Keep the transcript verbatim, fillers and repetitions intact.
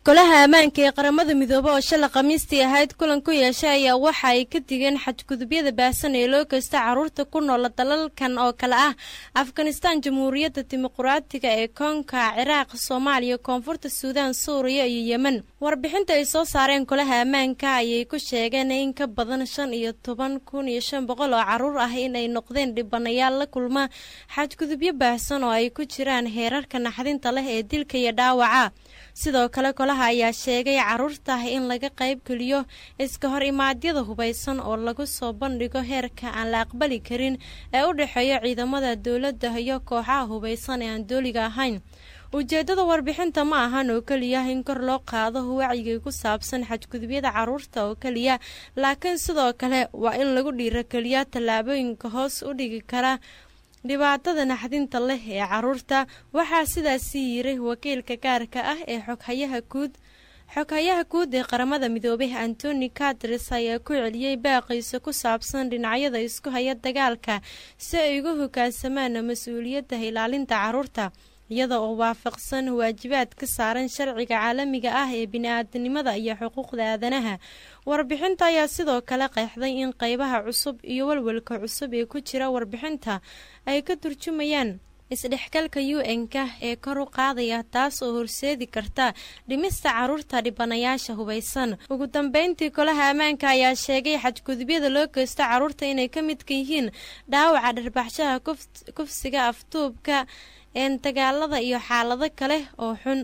golaha ammaanka ee qaramada midoobe oo shalay Khamiistii ahayd kulan ku yeeshay ayaa waxa ay ka digeen xadgudubyada baahsan ee loo geysto carruurta ku nool dalalkan oo kala ah Afghanistan, Jamhuuriyadda Dimuqraadiga ee Kongo, Ciraaq, Soomaaliya, Koonfurta Suudaan, Suuriya iyo Yemen. Warbixinta ay soo saareen golaha ammaanka ayay ku sheegeen in ka badan shan iyo toban kun iyo shan boqol oo carruur ah inay noqdeen dhibanayaal la kulma xadgudubyo baahsan oo ay ku jiraan heerarka naxdinta leh ee dilka iyo dhaawaca. sidoo kale golaha ayaa sheegay carruurta in laga qayb geliyo iska hor imaadyada hubaysan oo lagu soo bandhigo heerka aan la aqbali karin ee u dhaxeeya ciidamada dawladda iyo kooxaha hubaysan ee aan dooliga ahayn. ujeedada warbixinta ma ahan oo kaliya in kor loo qaado wacyiga ku saabsan xadgudubyada carruurta oo kaliya, laakiin sidoo kale waa in lagu dhiirigeliyaa tallaabooyinka hoos u dhigi kara dhibaatada naxdinta leh ee carruurta. waxaa sidaas yiri wakiilka gaarka ah ee xoghayaha guud xoghayaha guud ee qaramada midoobay Antonio Guterres ayaa ku celiyay baaqiisa ku saabsan dhinacyada isku haya dagaalka si ay uga hoggaansamaan mas'uuliyadda ilaalinta carruurta iyada oo waafaqsan waajibaadka saaran sharciga caalamiga ah ee bini'aadanimada iyo xuquuqda aadanaha. warbixinta ayaa sidoo kale qeexday in qaybaha cusub iyo walwalka cusub ee ku jira warbixinta ay ka turjumayaan isdhexgalka U N-ka ee kor u qaadaya, taas oo horseedi karta dhimista carruurta dhibanayaasha hubaysan. ugu dambeyntii golaha ammaanka ayaa sheegay xadgudubyada loo geysto carruurta inay ka mid yihiin dhaawaca, dharbaxshaha, kufsiga, aftuubka, een dagaalada iyo xaalado kale oo xun.